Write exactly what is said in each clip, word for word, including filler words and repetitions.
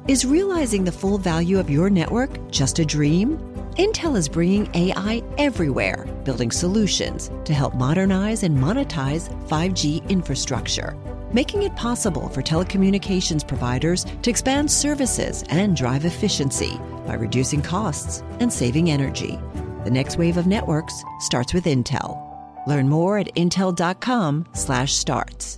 Is realizing the full value of your network just a dream? Intel is bringing A I everywhere, building solutions to help modernize and monetize five G infrastructure, making it possible for telecommunications providers to expand services and drive efficiency by reducing costs and saving energy. The next wave of networks starts with Intel. Learn more at intel.com slash starts.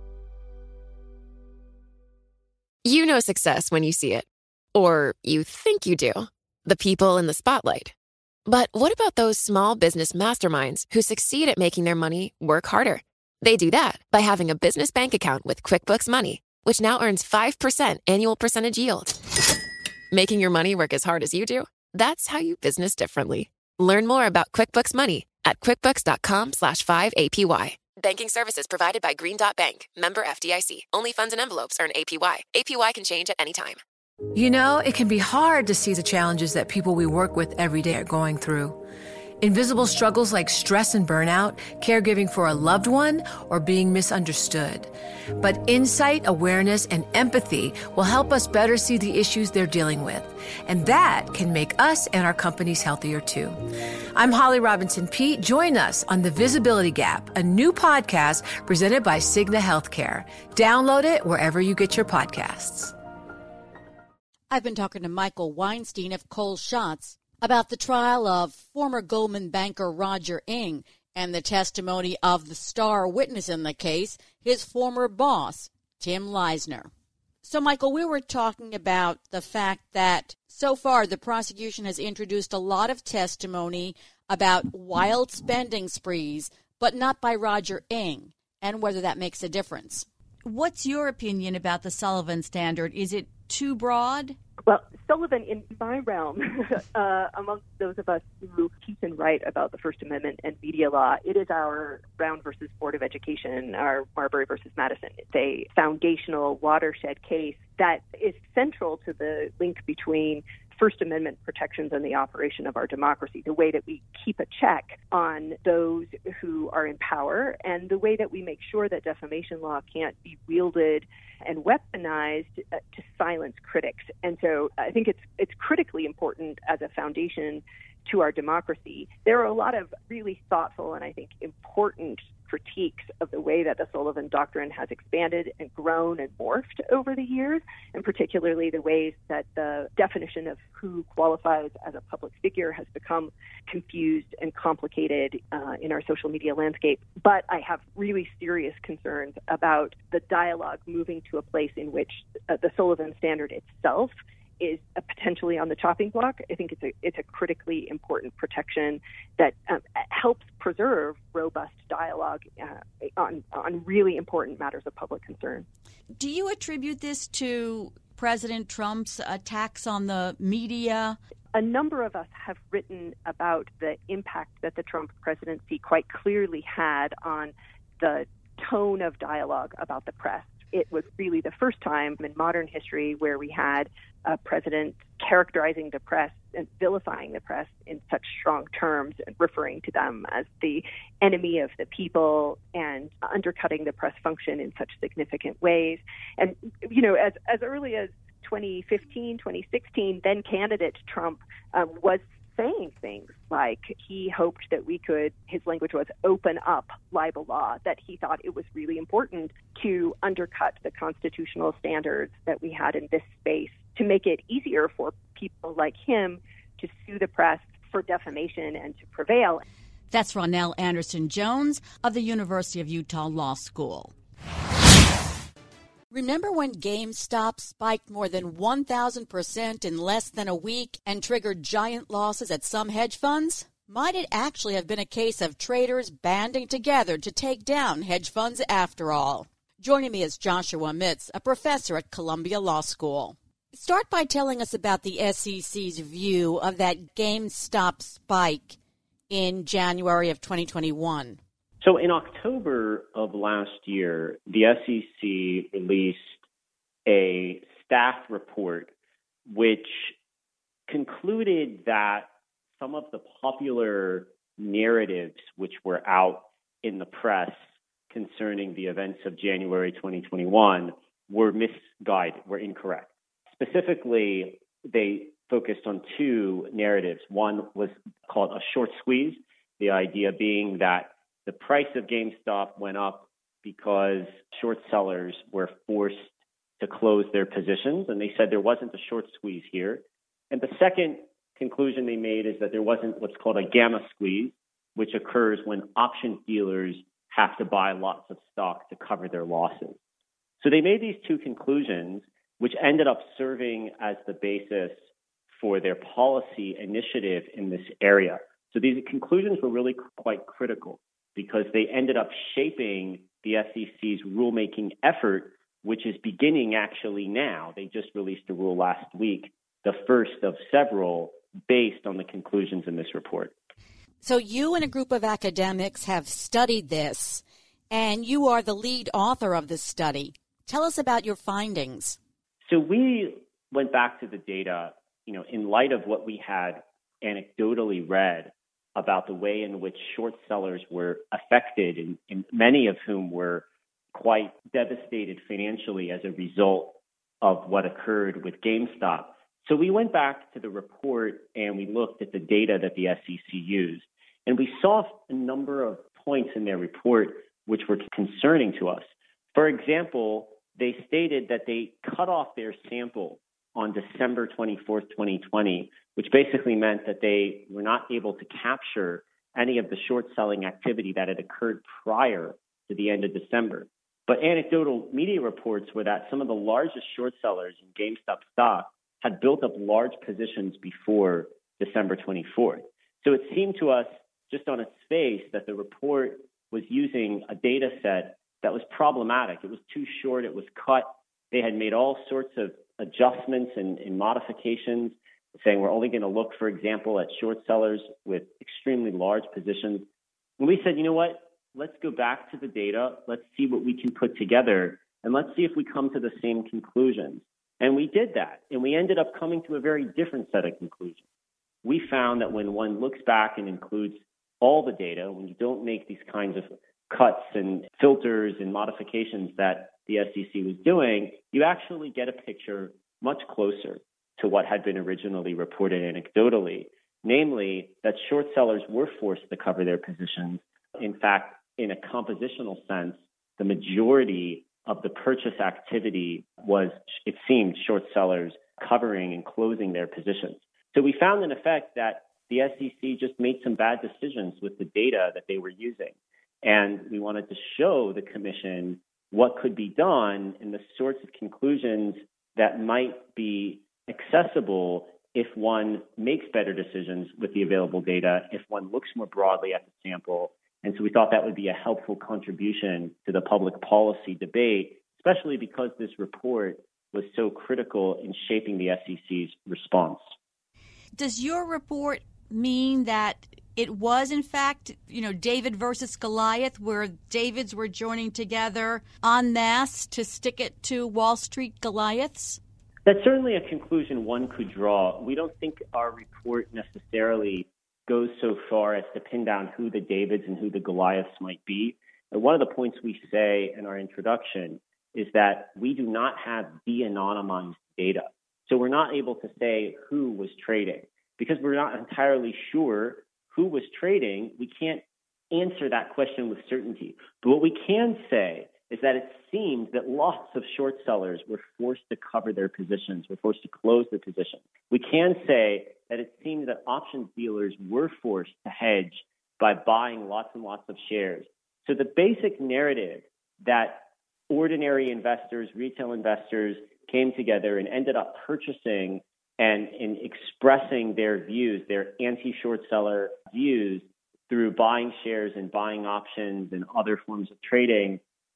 You know success when you see it. Or you think you do. The people in the spotlight. But what about those small business masterminds who succeed at making their money work harder? They do that by having a business bank account with QuickBooks Money, which now earns five percent annual percentage yield. Making your money work as hard as you do? That's how you business differently. Learn more about QuickBooks Money at quickbooks.com slash 5APY. Banking services provided by Green Dot Bank. Member F D I C. Only funds and envelopes earn A P Y. A P Y can change at any time. You know, it can be hard to see the challenges that people we work with every day are going through. Invisible struggles like stress and burnout, caregiving for a loved one, or being misunderstood. But insight, awareness, and empathy will help us better see the issues they're dealing with. And that can make us and our companies healthier too. I'm Holly Robinson Peete. Join us on The Visibility Gap, a new podcast presented by Cigna Healthcare. Download it wherever you get your podcasts. I've been talking to Michael Weinstein of Cole Shots about the trial of former Goldman banker Roger Ng and the testimony of the star witness in the case, his former boss, Tim Leissner. So, Michael, we were talking about the fact that so far the prosecution has introduced a lot of testimony about wild spending sprees, but not by Roger Ng, and whether that makes a difference. What's your opinion about the Sullivan Standard? Is it too broad? Well, Sullivan, in my realm, uh, amongst those of us who teach and write about the First Amendment and media law, it is our Brown versus Board of Education, our Marbury versus Madison. It's a foundational watershed case that is central to the link between First Amendment protections and the operation of our democracy, the way that we keep a check on those who are in power, and the way that we make sure that defamation law can't be wielded and weaponized uh, to silence critics. And so I think it's it's critically important as a foundation to our democracy. There are a lot of really thoughtful and I think important critiques of the way that the Sullivan Doctrine has expanded and grown and morphed over the years, and particularly the ways that the definition of who qualifies as a public figure has become confused and complicated uh, in our social media landscape. But I have really serious concerns about the dialogue moving to a place in which uh, the Sullivan Standard itself is uh, potentially on the chopping block. I think it's a it's a critically important protection that um, helps preserve robust dialogue uh, on on really important matters of public concern. Do you attribute this to President Trump's attacks on the media? A number of us have written about the impact that the Trump presidency quite clearly had on the tone of dialogue about the press. It was really the first time in modern history where we had a president characterizing the press and vilifying the press in such strong terms and referring to them as the enemy of the people and undercutting the press function in such significant ways. And, you know, as, as early as twenty fifteen, twenty sixteen, then candidate Trump um, was saying things like he hoped that we could, his language was, open up libel law, that he thought it was really important to undercut the constitutional standards that we had in this space to make it easier for people like him to sue the press for defamation and to prevail. That's Ronell Anderson Jones of the University of Utah Law School. Remember when GameStop spiked more than one thousand percent in less than a week and triggered giant losses at some hedge funds? Might it actually have been a case of traders banding together to take down hedge funds after all? Joining me is Joshua Mitz, a professor at Columbia Law School. Start by telling us about the S E C's view of that GameStop spike in January of twenty twenty-one. So in October of last year, the S E C released a staff report which concluded that some of the popular narratives which were out in the press concerning the events of January twenty twenty-one were misguided, were incorrect. specifically, they focused on two narratives. One was called a short squeeze, the idea being that the price of GameStop went up because short sellers were forced to close their positions, and they said there wasn't a short squeeze here. And the second conclusion they made is that there wasn't what's called a gamma squeeze, which occurs when option dealers have to buy lots of stock to cover their losses. So they made these two conclusions, which ended up serving as the basis for their policy initiative in this area. So these conclusions were really quite critical because they ended up shaping the S E C's rulemaking effort, which is beginning actually now. They just released a rule last week, the first of several based on the conclusions in this report. So you and a group of academics have studied this, and you are the lead author of this study. Tell us about your findings. So we went back to the data, you know, in light of what we had anecdotally read about the way in which short sellers were affected, and, and many of whom were quite devastated financially as a result of what occurred with GameStop. So we went back to the report and we looked at the data that the S E C used. And we saw a number of points in their report which were concerning to us. For example, they stated that they cut off their sample on December twenty-fourth, twenty twenty, which basically meant that they were not able to capture any of the short selling activity that had occurred prior to the end of December. But anecdotal media reports were that some of the largest short sellers in GameStop stock had built up large positions before December twenty-fourth. So it seemed to us, just on its face, that the report was using a data set that was problematic. It was too short. It was cut. They had made all sorts of adjustments and, and modifications, saying we're only going to look, for example, at short sellers with extremely large positions. And we said, you know what? Let's go back to the data. Let's see what we can put together, and let's see if we come to the same conclusions. And we did that, and we ended up coming to a very different set of conclusions. We found that when one looks back and includes all the data, when you don't make these kinds of cuts and filters and modifications that the S E C was doing, you actually get a picture much closer to what had been originally reported anecdotally, namely that short sellers were forced to cover their positions. In fact, in a compositional sense, the majority of the purchase activity was, it seemed, short sellers covering and closing their positions. So we found, in effect, that the S E C just made some bad decisions with the data that they were using. And we wanted to show the commission what could be done and the sorts of conclusions that might be accessible if one makes better decisions with the available data, if one looks more broadly at the sample. And so we thought that would be a helpful contribution to the public policy debate, especially because this report was so critical in shaping the S E C's response. Does your report mean that it was, in fact, you know, David versus Goliath, where Davids were joining together en masse to stick it to Wall Street Goliaths? That's certainly a conclusion one could draw. We don't think our report necessarily goes so far as to pin down who the Davids and who the Goliaths might be. And one of the points we say in our introduction is that we do not have de-anonymized data. So we're not able to say who was trading because we're not entirely sure who was trading. We can't answer that question with certainty. But what we can say is that it seems that lots of short sellers were forced to cover their positions, were forced to close their positions. We can say that it seems that options dealers were forced to hedge by buying lots and lots of shares. So the basic narrative that ordinary investors, retail investors came together and ended up purchasing and in expressing their views, their anti-short seller views through buying shares and buying options and other forms of trading,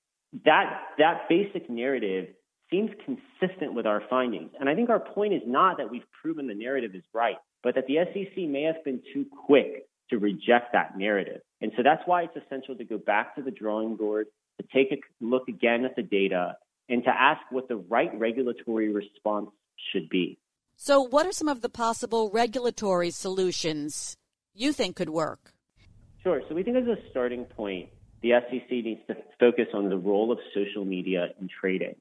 that that basic narrative seems consistent with our findings. And I think our point is not that we've proven the narrative is right, but that the S E C may have been too quick to reject that narrative. And so that's why it's essential to go back to the drawing board, to take a look again at the data, and to ask what the right regulatory response should be. So what are some of the possible regulatory solutions you think could work? Sure. So we think as a starting point, the S E C needs to focus on the role of social media in trading.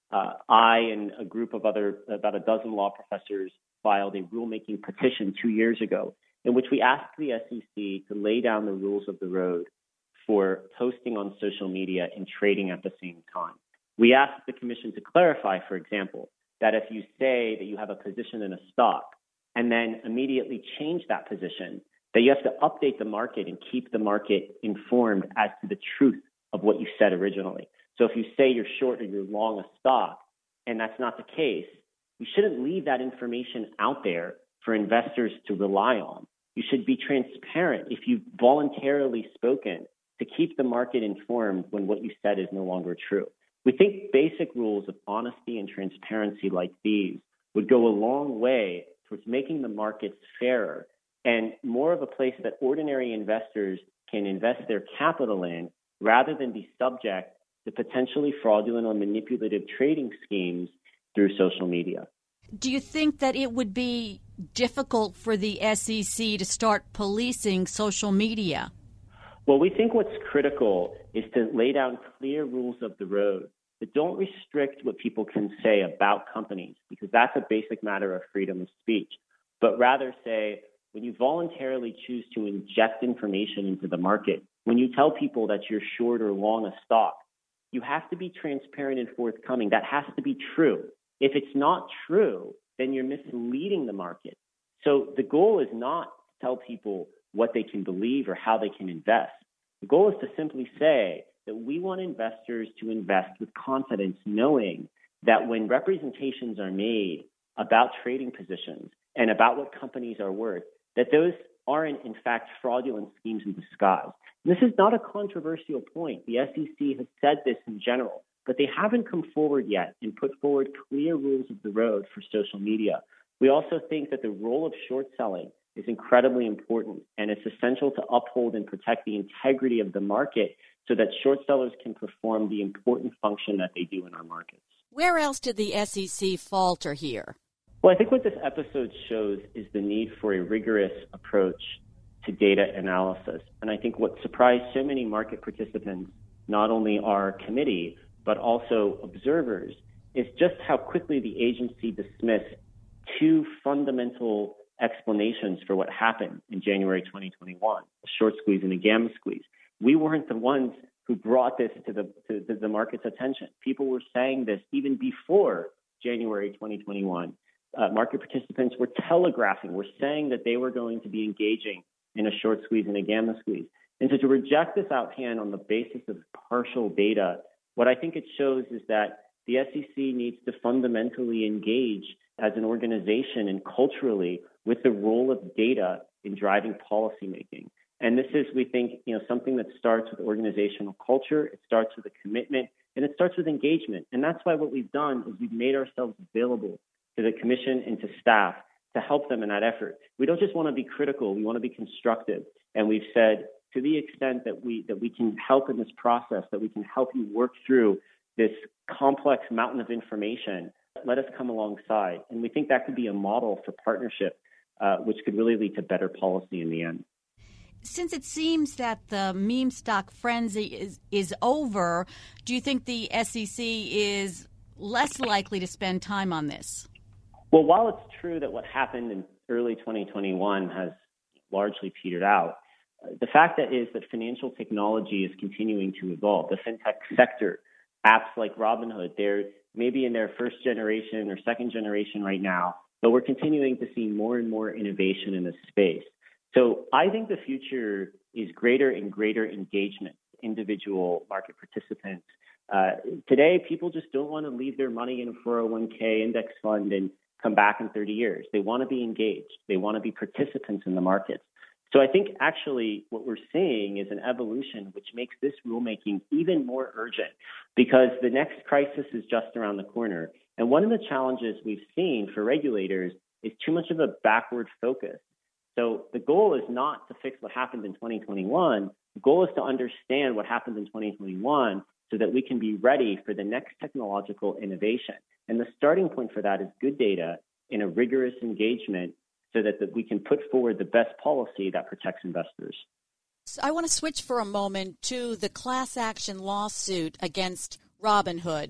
uh, I and a group of other, about a dozen law professors, filed a rulemaking petition two years ago in which we asked the S E C to lay down the rules of the road for posting on social media and trading at the same time. We asked the commission to clarify, for example, that if you say that you have a position in a stock and then immediately change that position, that you have to update the market and keep the market informed as to the truth of what you said originally. So if you say you're short or you're long a stock, and that's not the case, you shouldn't leave that information out there for investors to rely on. You should be transparent if you've voluntarily spoken to keep the market informed when what you said is no longer true. We think basic rules of honesty and transparency like these would go a long way towards making the markets fairer and more of a place that ordinary investors can invest their capital in rather than be subject to potentially fraudulent or manipulative trading schemes through social media. Do you think that it would be difficult for the S E C to start policing social media? Well, we think what's critical is to lay down clear rules of the road that don't restrict what people can say about companies, because that's a basic matter of freedom of speech, but rather say, when you voluntarily choose to inject information into the market, when you tell people that you're short or long a stock, you have to be transparent and forthcoming. That has to be true. If it's not true, then you're misleading the market. So the goal is not to tell people what they can believe or how they can invest. The goal is to simply say that we want investors to invest with confidence, knowing that when representations are made about trading positions and about what companies are worth, that those aren't, in fact, fraudulent schemes in disguise. And this is not a controversial point. The S E C has said this in general, but they haven't come forward yet and put forward clear rules of the road for social media. We also think that the role of short selling is incredibly important, and it's essential to uphold and protect the integrity of the market so that short sellers can perform the important function that they do in our markets. Where else did the S E C falter here? Well, I think what this episode shows is the need for a rigorous approach to data analysis. And I think what surprised so many market participants, not only our committee, but also observers, is just how quickly the agency dismissed two fundamental explanations for what happened in January twenty twenty-one, a short squeeze and a gamma squeeze. We weren't the ones who brought this to the, to the market's attention. People were saying this even before January twenty twenty-one. Uh, market participants were telegraphing, were saying that they were going to be engaging in a short squeeze and a gamma squeeze. And so to reject this outhand on the basis of partial data, what I think it shows is that the S E C needs to fundamentally engage as an organization and culturally with the role of data in driving policymaking. And this is, we think, you know, something that starts with organizational culture, it starts with a commitment, and it starts with engagement. And that's why what we've done is we've made ourselves available to the commission and to staff to help them in that effort. We don't just want to be critical, we want to be constructive. And we've said, to the extent that we that we can help in this process, that we can help you work through this complex mountain of information, let us come alongside. And we think that could be a model for partnership, uh, which could really lead to better policy in the end. Since it seems that the meme stock frenzy is, is over, do you think the S E C is less likely to spend time on this? Well, while it's true that what happened in early twenty twenty-one has largely petered out, the fact that is that financial technology is continuing to evolve. The fintech sector, apps like Robinhood, they're maybe in their first generation or second generation right now, but we're continuing to see more and more innovation in this space. So I think the future is greater and greater engagement, individual market participants. Uh, today, people just don't want to leave their money in a four oh one k index fund and come back in thirty years. They want to be engaged. They want to be participants in the markets. So I think actually what we're seeing is an evolution which makes this rulemaking even more urgent because the next crisis is just around the corner. And one of the challenges we've seen for regulators is too much of a backward focus. So the goal is not to fix what happened in twenty twenty-one. The goal is to understand what happened in twenty twenty-one so that we can be ready for the next technological innovation. And the starting point for that is good data in a rigorous engagement so that, that we can put forward the best policy that protects investors. So I want to switch for a moment to the class action lawsuit against Robinhood.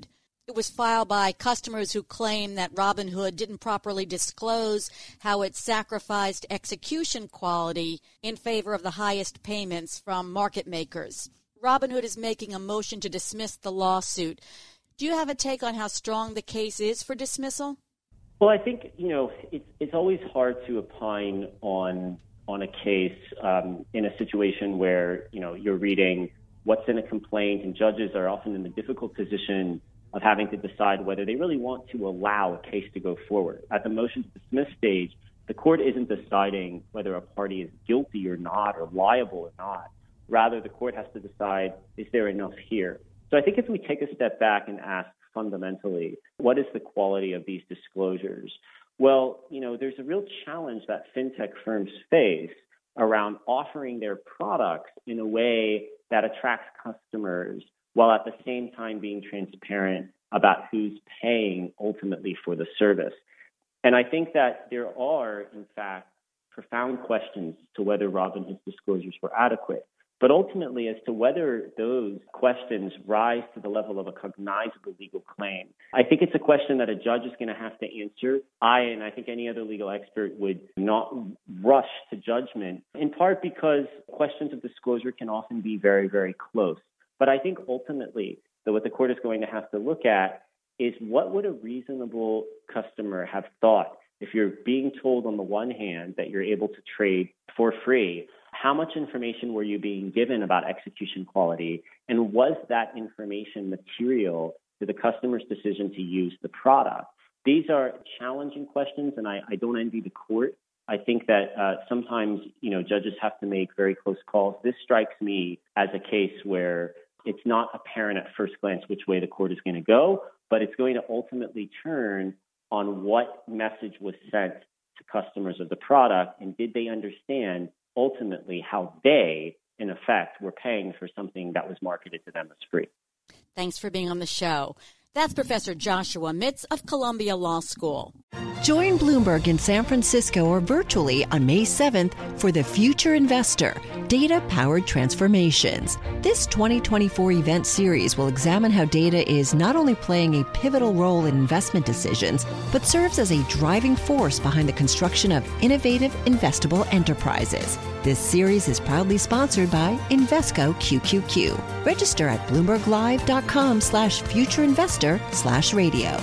It was filed by customers who claim that Robinhood didn't properly disclose how it sacrificed execution quality in favor of the highest payments from market makers. Robinhood is making a motion to dismiss the lawsuit. Do you have a take on how strong the case is for dismissal? Well, I think, you know, it's, it's always hard to opine on on a case um, in a situation where, you know, you're reading what's in a complaint, and judges are often in the difficult position of having to decide whether they really want to allow a case to go forward. At the motion to dismiss stage, the court isn't deciding whether a party is guilty or not or liable or not. Rather, the court has to decide, is there enough here? So I think if we take a step back and ask fundamentally, what is the quality of these disclosures? Well, you know, there's a real challenge that fintech firms face around offering their products in a way that attracts customers while at the same time being transparent about who's paying ultimately for the service. And I think that there are, in fact, profound questions to whether Robinhood's disclosures were adequate, but ultimately as to whether those questions rise to the level of a cognizable legal claim. I think it's a question that a judge is going to have to answer. I, and I think any other legal expert, would not rush to judgment, in part because questions of disclosure can often be very, very close. But I think ultimately that what the court is going to have to look at is what would a reasonable customer have thought if you're being told on the one hand that you're able to trade for free. How much information were you being given about execution quality, and was that information material to the customer's decision to use the product? These are challenging questions, and I, I don't envy the court. I think that uh, sometimes, you know, judges have to make very close calls. This strikes me as a case where it's not apparent at first glance which way the court is going to go, but it's going to ultimately turn on what message was sent to customers of the product, and did they understand ultimately how they, in effect, were paying for something that was marketed to them as free. Thanks for being on the show. That's Professor Joshua Mitz of Columbia Law School. Join Bloomberg in San Francisco or virtually on May seventh for The Future Investor, Data-Powered Transformations. This twenty twenty-four event series will examine how data is not only playing a pivotal role in investment decisions, but serves as a driving force behind the construction of innovative, investable enterprises. This series is proudly sponsored by Invesco Q Q Q. Register at bloomberglive.com slash futureinvestor slash radio.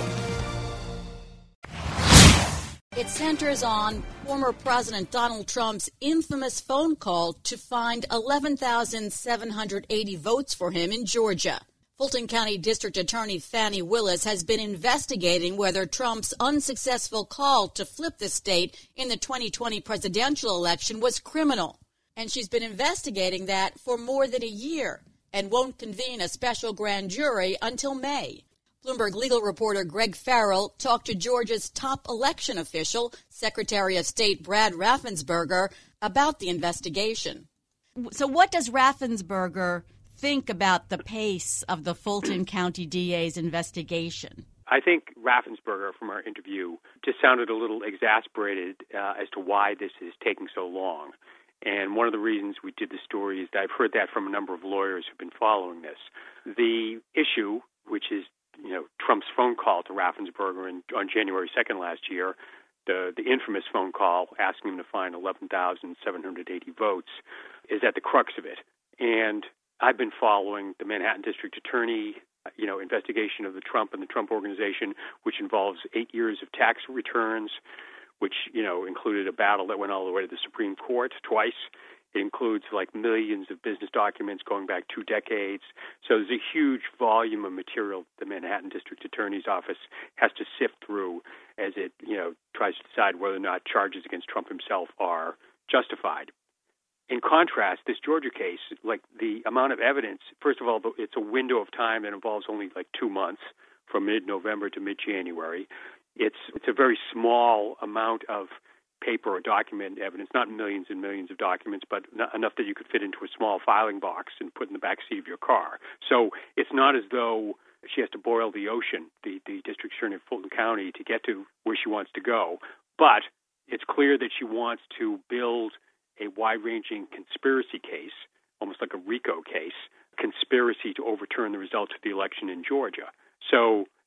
It centers on former President Donald Trump's infamous phone call to find eleven thousand seven hundred eighty votes for him in Georgia. Fulton County District Attorney Fannie Willis has been investigating whether Trump's unsuccessful call to flip the state in the twenty twenty presidential election was criminal. And she's been investigating that for more than a year and won't convene a special grand jury until May. Bloomberg legal reporter Greg Farrell talked to Georgia's top election official, Secretary of State Brad Raffensperger, about the investigation. So what does Raffensperger think about the pace of the Fulton County D A's investigation? I think Raffensperger, from our interview, just sounded a little exasperated uh, as to why this is taking so long. And one of the reasons we did the story is that I've heard that from a number of lawyers who've been following this. The issue, which is you know, Trump's phone call to Raffensperger in, on January second last year, the, the infamous phone call asking him to find eleven thousand seven hundred eighty votes, is at the crux of it. And I've been following the Manhattan District Attorney, you know, investigation of the Trump and the Trump Organization, which involves eight years of tax returns, which, you know, included a battle that went all the way to the Supreme Court twice. It includes like millions of business documents going back two decades. So there's a huge volume of material the Manhattan District Attorney's Office has to sift through as it, you know, tries to decide whether or not charges against Trump himself are justified. In contrast, this Georgia case, like the amount of evidence, first of all, it's a window of time that involves only like two months from mid-November to mid-January. It's it's a very small amount of paper or document evidence, not millions and millions of documents, but enough that you could fit into a small filing box and put in the back seat of your car. So it's not as though she has to boil the ocean, the, the district attorney of Fulton County, to get to where she wants to go. But it's clear that she wants to build a wide-ranging conspiracy case, almost like a RICO case, conspiracy to overturn the results of the election in Georgia. So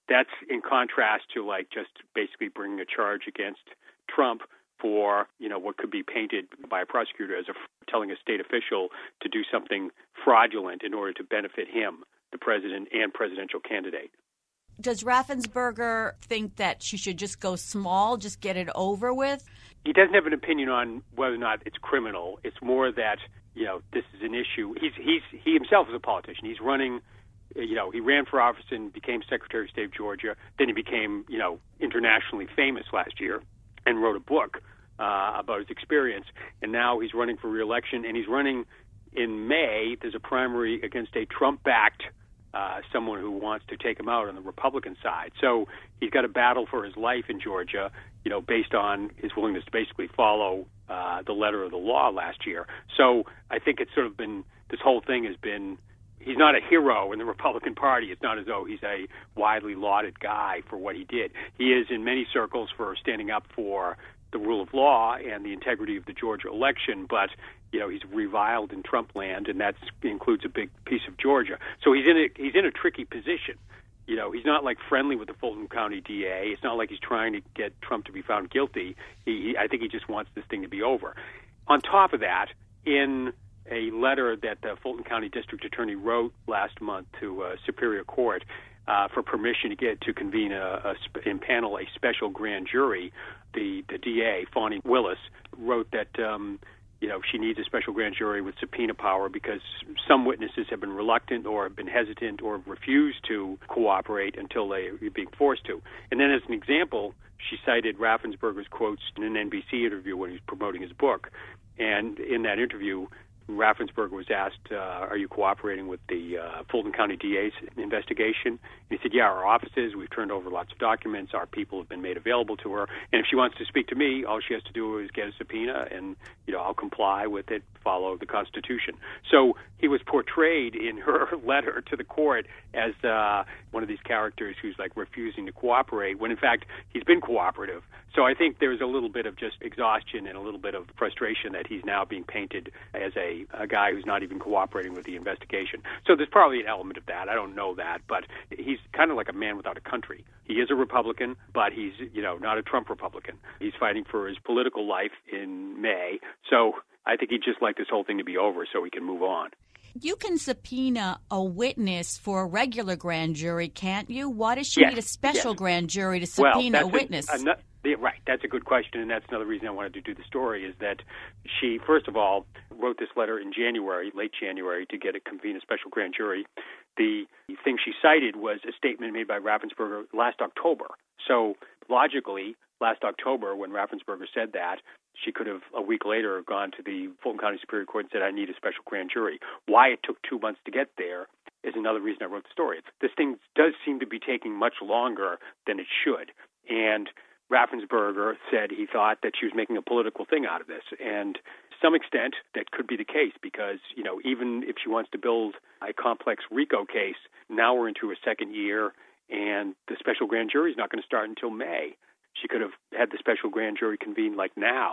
that's in contrast to like just basically bringing a charge against Trump for, you know, what could be painted by a prosecutor as a, telling a state official to do something fraudulent in order to benefit him, the president and presidential candidate. Does Raffensperger think that she should just go small, just get it over with? He doesn't have an opinion on whether or not it's criminal. It's more that, you know, this is an issue. He's he's he himself is a politician. He's running, you know, he ran for office and became Secretary of State of Georgia. Then he became, you know, internationally famous last year and wrote a book uh, about his experience. And now he's running for re-election, and he's running in May. There's a primary against a Trump-backed Uh, someone who wants to take him out on the Republican side. So he's got a battle for his life in Georgia, you know, based on his willingness to basically follow uh, the letter of the law last year. So I think it's sort of been, this whole thing has been, he's not a hero in the Republican Party. It's not as though he's a widely lauded guy for what he did. He is in many circles for standing up for the rule of law and the integrity of the Georgia election, but you know, he's reviled in Trump land, and that includes a big piece of Georgia. So he's in a he's in a tricky position. You know, he's not like friendly with the Fulton County D A. It's not like he's trying to get Trump to be found guilty. He, he I think he just wants this thing to be over. On top of that, in a letter that the Fulton County District Attorney wrote last month to uh, Superior Court uh, for permission to get to convene a, a impanel a special grand jury, the the D A Fani Willis wrote that. Um, You know, she needs a special grand jury with subpoena power because some witnesses have been reluctant or have been hesitant or have refused to cooperate until they are being forced to. And then as an example, she cited Raffensperger's quotes in an N B C interview when he was promoting his book. And in that interview, Raffensperger was asked, uh, are you cooperating with the uh, Fulton County D A's investigation? And he said, yeah, our offices, we've turned over lots of documents, our people have been made available to her, and if she wants to speak to me, all she has to do is get a subpoena, and, you know, I'll comply with it, follow the Constitution. So he was portrayed in her letter to the court as uh, one of these characters who's, like, refusing to cooperate, when, in fact, he's been cooperative. So I think there's a little bit of just exhaustion and a little bit of frustration that he's now being painted as a, a guy who's not even cooperating with the investigation. So there's probably an element of that. I don't know that, but he's kind of like a man without a country. He is a Republican, but he's, you know, not a Trump Republican. He's fighting for his political life in May. So I think he'd just like this whole thing to be over so he can move on. You can subpoena a witness for a regular grand jury, can't you? Why does she yes. need a special yes. grand jury to subpoena well, a witness? A, a, Yeah, right. That's a good question, and that's another reason I wanted to do the story, is that she, first of all, wrote this letter in January, late January, to get a convene a special grand jury. The thing she cited was a statement made by Raffensperger last October. So logically, last October, when Raffensperger said that, she could have, a week later, gone to the Fulton County Superior Court and said, I need a special grand jury. Why it took two months to get there is another reason I wrote the story. This thing does seem to be taking much longer than it should. And Raffensperger said he thought that she was making a political thing out of this. And to some extent, that could be the case because, you know, even if she wants to build a complex RICO case, now we're into a second year and the special grand jury is not going to start until May. She could have had the special grand jury convene like now.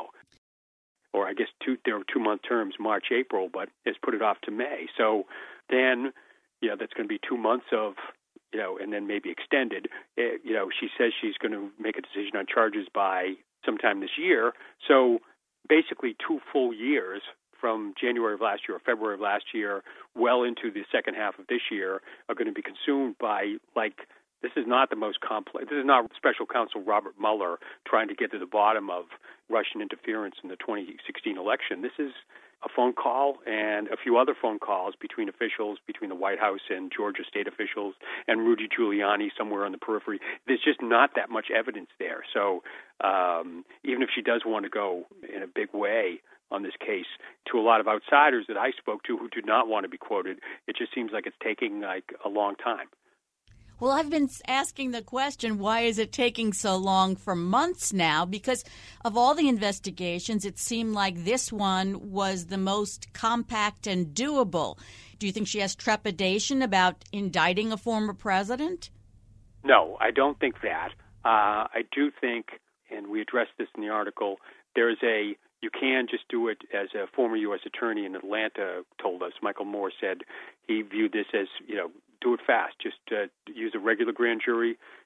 Or I guess two, there are two-month terms, March, April, but has put it off to May. So then, you know, that's going to be two months of you know, and then maybe extended. Uh, you know, she says she's going to make a decision on charges by sometime this year. So basically two full years from January of last year or February of last year well into the second half of this year are going to be consumed by, like, this is not the most complex. This is not Special Counsel Robert Mueller trying to get to the bottom of Russian interference in the twenty sixteen election. This is a phone call and a few other phone calls between officials, between the White House and Georgia state officials and Rudy Giuliani somewhere on the periphery. There's just not that much evidence there. So um, even if she does want to go in a big way on this case, to a lot of outsiders that I spoke to who do not want to be quoted, it just seems like it's taking like a long time. Well, I've been asking the question, why is it taking so long for months now? Because of all the investigations, it seemed like this one was the most compact and doable. Do you think she has trepidation about indicting a former president? No, I don't think that. Uh, I do think, and we addressed this in the article, there's a, you can just do it as a former U S attorney in Atlanta told us. Michael Moore said he viewed this as, you know, do it fast. Just uh, use a regular grand jury,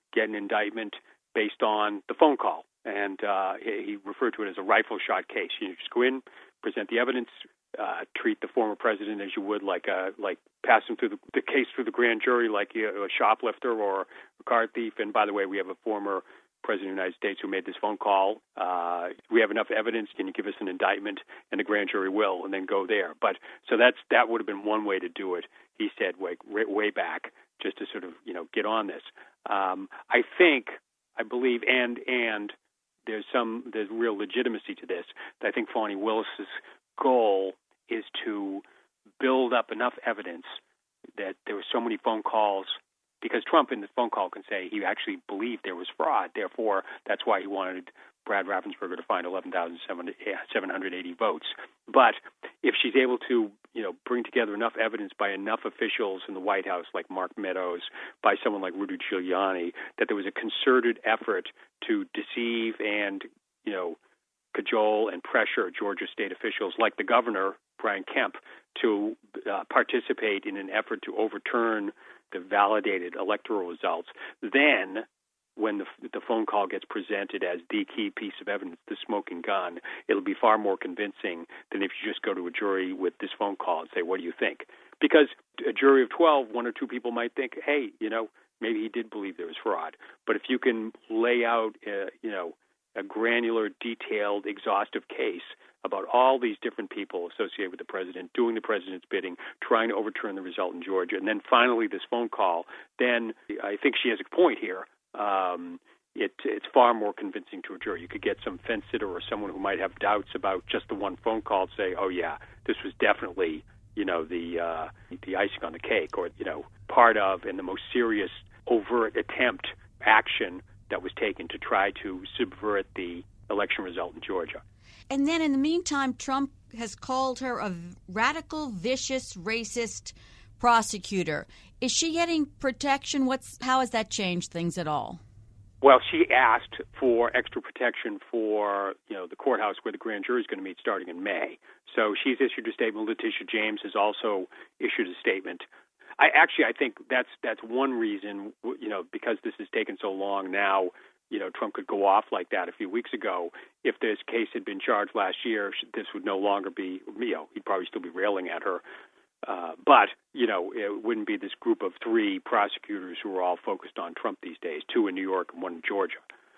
get an indictment based on the phone call. And uh, he referred to it as a rifle shot case. You just go in, present the evidence, uh, treat the former president as you would like a, like pass him through the, the case through the grand jury like you know, a shoplifter or a car thief. And by the way, we have a former president of the United States who made this phone call. Uh, we have enough evidence. Can you give us an indictment? And the grand jury will, and then go there. But so that's that would have been one way to do it. He said way way back, just to sort of you know get on this. Um, I think, I believe, and and there's some there's real legitimacy to this. I think Fani Willis's goal is to build up enough evidence that there were so many phone calls. Because Trump in the phone call can say he actually believed there was fraud. Therefore, that's why he wanted Brad Raffensperger to find eleven thousand seven hundred eighty votes. But if she's able to, you know, bring together enough evidence by enough officials in the White House, like Mark Meadows, by someone like Rudy Giuliani, that there was a concerted effort to deceive and, you know, cajole and pressure Georgia state officials like the governor, Brian Kemp, to uh, participate in an effort to overturn the validated electoral results, then when the, the phone call gets presented as the key piece of evidence, the smoking gun, it'll be far more convincing than if you just go to a jury with this phone call and say, what do you think? Because a jury of twelve, one or two people might think, hey, you know, maybe he did believe there was fraud. But if you can lay out, uh, you know, a granular, detailed, exhaustive case about all these different people associated with the president, doing the president's bidding, trying to overturn the result in Georgia, and then finally this phone call, then I think she has a point here. Um, it, it's far more convincing to a jury. You could get some fence sitter or someone who might have doubts about just the one phone call and say, oh, yeah, this was definitely, you know, the uh, the icing on the cake, or, you know, part of and the most serious overt attempt, action that was taken to try to subvert the election result in Georgia. And then in the meantime, Trump has called her a radical, vicious, racist prosecutor. Is she getting protection? What's how has that changed things at all? Well, she asked for extra protection for, you know, the courthouse where the grand jury is going to meet starting in May. So she's issued a statement. Letitia James has also issued a statement. I actually, I think that's that's one reason, you know, because this has taken so long now, you know, Trump could go off like that a few weeks ago. If this case had been charged last year, this would no longer be, you know, he'd probably still be railing at her. Uh, but, you know, it wouldn't be this group of three prosecutors who are all focused on Trump these days, two in New York and one in Georgia.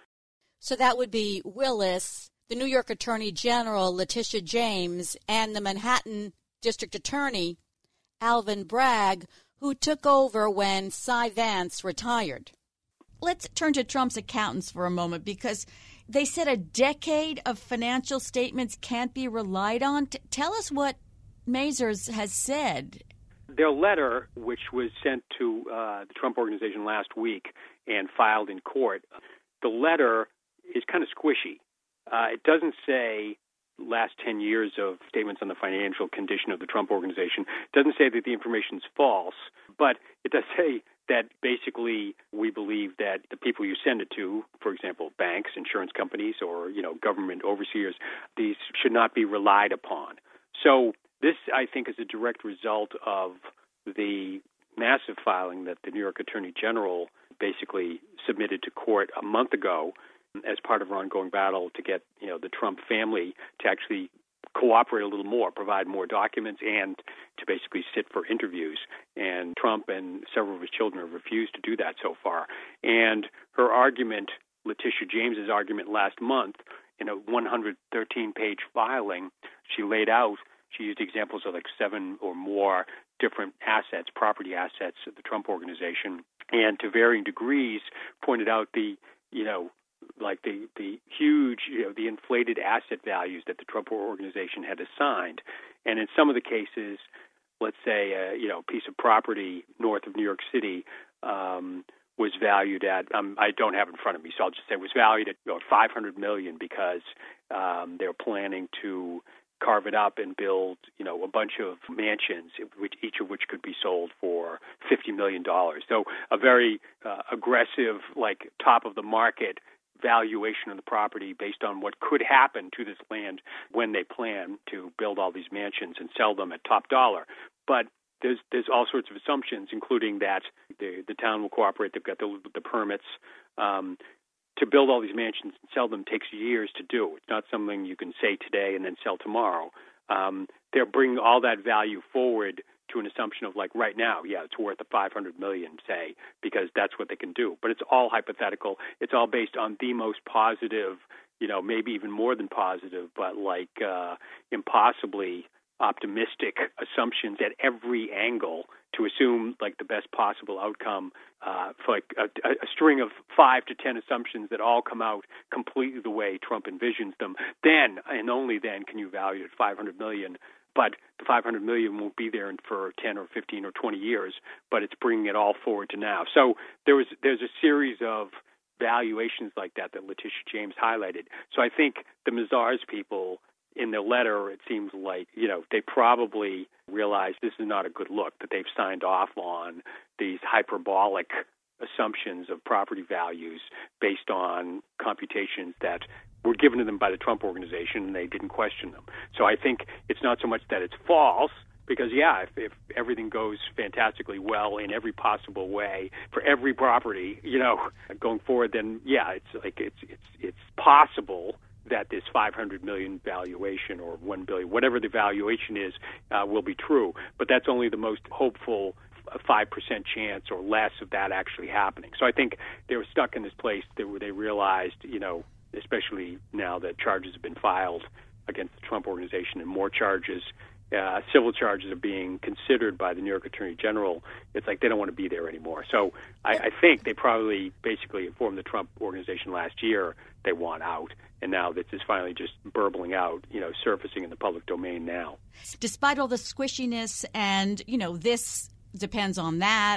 So that would be Willis, the New York Attorney General, Letitia James, and the Manhattan District Attorney, Alvin Bragg, who took over when Cy Vance retired. Let's turn to Trump's accountants for a moment, because they said a decade of financial statements can't be relied on. T- tell us what Mazars has said. Their letter, which was sent to uh, the Trump Organization last week and filed in court, the letter is kind of squishy. Uh, it doesn't say last ten years of statements on the financial condition of the Trump Organization. It doesn't say that the information is false, but it does say that basically we believe that the people you send it to, for example, banks, insurance companies, or, you know, government overseers, these should not be relied upon. So this, I think, is a direct result of the massive filing that the New York Attorney General basically submitted to court a month ago as part of our ongoing battle to get, you know, the Trump family to actually cooperate a little more, provide more documents, and to basically sit for interviews. And Trump and several of his children have refused to do that so far. And her argument, Letitia James's argument last month, in a one hundred thirteen page filing, she laid out, she used examples of like seven or more different assets, property assets of the Trump Organization, and to varying degrees pointed out the, you know, like the, the huge, you know, the inflated asset values that the Trump Organization had assigned. And in some of the cases, let's say, uh, you know, a piece of property north of New York City um, was valued at, um, I don't have it in front of me, so I'll just say it was valued at, you know, five hundred million dollars because um, they're planning to carve it up and build, you know, a bunch of mansions, which each of which could be sold for fifty million dollars. So a very uh, aggressive, like top of the market valuation of the property based on what could happen to this land when they plan to build all these mansions and sell them at top dollar. But there's there's all sorts of assumptions, including that the the town will cooperate. They've got the, the permits. Um, to build all these mansions and sell them takes years to do. It's not something you can say today and then sell tomorrow. Um, they're bringing all that value forward to an assumption of like right now, yeah, it's worth a five hundred million dollars, say, because that's what they can do. But it's all hypothetical. It's all based on the most positive, you know, maybe even more than positive, but like uh, impossibly optimistic assumptions at every angle to assume like the best possible outcome uh, for like a, a string of five to ten assumptions that all come out completely the way Trump envisions them. Then and only then can you value it at five hundred million dollars. But the five hundred million dollars won't be there for ten or fifteen or twenty years, but it's bringing it all forward to now. So there was there's a series of valuations like that that Letitia James highlighted. So I think the Mazars people, in their letter, it seems like, you know, they probably realize this is not a good look, that they've signed off on these hyperbolic assumptions of property values based on computations that were given to them by the Trump Organization, and they didn't question them. So I think it's not so much that it's false, because, yeah, if, if everything goes fantastically well in every possible way for every property, you know, going forward, then, yeah, it's like it's it's it's possible that this five hundred million dollars valuation or one billion dollars, whatever the valuation is, uh, will be true. But that's only the most hopeful five percent chance or less of that actually happening. So I think they were stuck in this place that where they realized, you know, especially now that charges have been filed against the Trump Organization and more charges, uh, civil charges are being considered by the New York Attorney General, it's like they don't want to be there anymore. So I, I think they probably basically informed the Trump Organization last year they want out. And now this is finally just burbling out, you know, surfacing in the public domain now. Despite all the squishiness and, you know, this depends on that,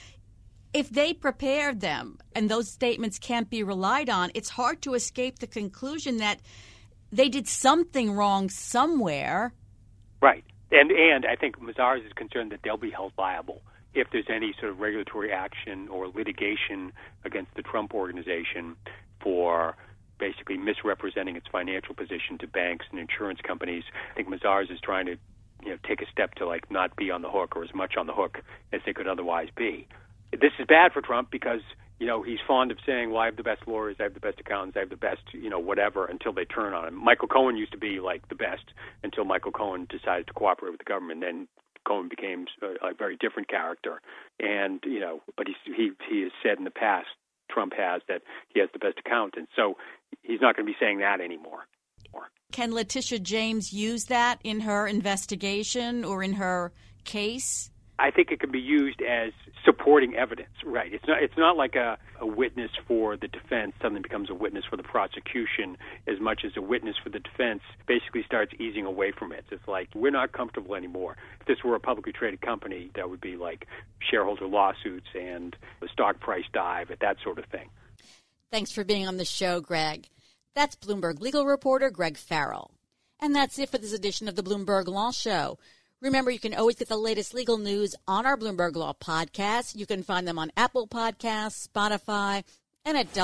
if they prepared them and those statements can't be relied on, it's hard to escape the conclusion that they did something wrong somewhere. Right. And and I think Mazars is concerned that they'll be held liable if there's any sort of regulatory action or litigation against the Trump Organization for basically misrepresenting its financial position to banks and insurance companies. I think Mazars is trying to, you know, take a step to like not be on the hook or as much on the hook as they could otherwise be. This is bad for Trump because, you know, he's fond of saying, well, I have the best lawyers, I have the best accountants, I have the best, you know, whatever, until they turn on him. Michael Cohen used to be like the best until Michael Cohen decided to cooperate with the government. Then Cohen became a, a very different character. And, you know, but he, he, he has said in the past, Trump has, that he has the best accountants. So he's not going to be saying that anymore. Can Letitia James use that in her investigation or in her case? I think it can be used as supporting evidence, right? It's not it's not like a, a witness for the defense suddenly becomes a witness for the prosecution as much as a witness for the defense basically starts easing away from it. It's like, we're not comfortable anymore. If this were a publicly traded company, that would be like shareholder lawsuits and the stock price dive and that sort of thing. Thanks for being on the show, Greg. That's Bloomberg legal reporter Greg Farrell. And that's it for this edition of the Bloomberg Law Show. Remember, you can always get the latest legal news on our Bloomberg Law podcast. You can find them on Apple Podcasts, Spotify, and at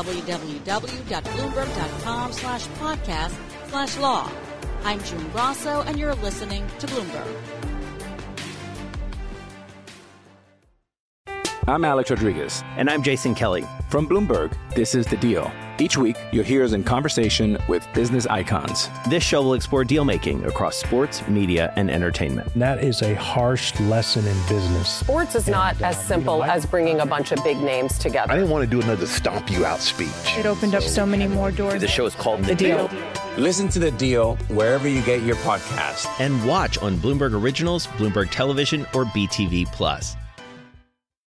www.bloomberg.com slash podcast slash law. I'm June Grosso, and you're listening to Bloomberg. I'm Alex Rodriguez. And I'm Jason Kelly. From Bloomberg, this is The Deal. Each week, you'll hear us in conversation with business icons. This show will explore deal-making across sports, media, and entertainment. That is a harsh lesson in business. Sports is not and, uh, as simple you know, I, as bringing a bunch of big names together. I didn't want to do another stomp you out speech. It opened up so many more doors. The show is called The, the Deal. Deal. Listen to The Deal wherever you get your podcasts. And watch on Bloomberg Originals, Bloomberg Television, or B T V Plus.